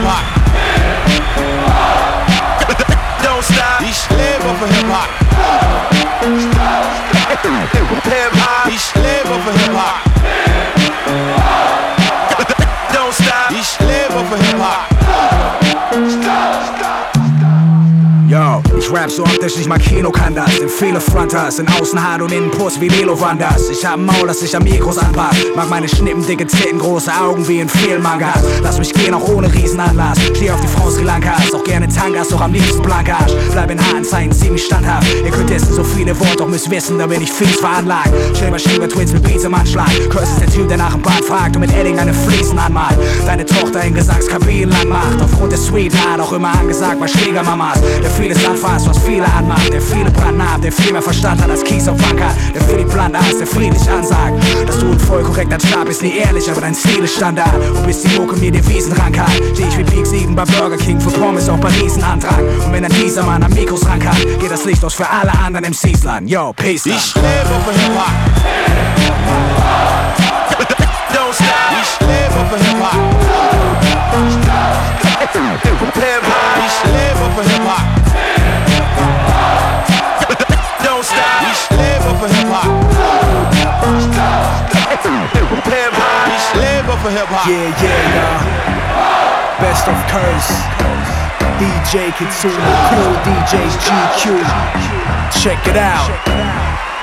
Hip-Hop. Don't stop, ich lebe für Hip-Hop. Hip-Hop, ich lebe für Hip-Hop. Don't stop, ich lebe für Hip-Hop. Yo, ich rap so optisch, nicht mal Kino kann das. In viele Frontas, in Außen hart und innen Puss wie Lelo Wanders. Ich hab ein Maul, das sich am Mikros anpasst. Mag meine Schnippen, dicke Titten, große Augen wie in vielen Mangas. Lass mich gehen, auch ohne Riesenanlass. Steh auf die Frauen Sri Lankas, auch gerne Tangas, doch am liebsten Blankas. Bleib in harten Zeiten ziemlich standhaft. Ihr könnt essen so viele Worte, doch müsst wissen, da bin ich fies veranlagt. Schieber Twins mit Beats im Anschlag. Curse ist der Typ, der nach dem Bad fragt und mit Edding eine Fliesen anmalt. Deine Tochter in Gesangskabinen lang macht. Aufgrund der Sweetheart auch immer angesagt bei Schwiegermamas. Der vieles anfasst, was viele anmacht. Der viele brandnah, der viel mehr Verstand hat als Kies auf Banker. Der für die Plan ist, der friedlich ansagt, dass du ein voll korrekter Stab bist, nie ehrlich, aber dein Stil ist Standard. Und bis die Mucke mir Devisen rankert, steh ich wie Peak 7 bei Burger King für Pommes auch bei Riesenantrag. Und wenn dann dieser Mann am Mikros rankert, geht das Licht aus für alle anderen MCs lang. Yo, peace dann. Ich lebe für Hip-Hop. Don't stop, ich lebe für Hip-Hop. Hip-Hop, ich lebe für Hip-Hop. Don't stop, ich lebe für Hip-Hop. Hip-Hop, ich lebe für Hip-Hop. Yeah, Best of Curse. DJ Kitsune, cool DJs GQ. Check it out.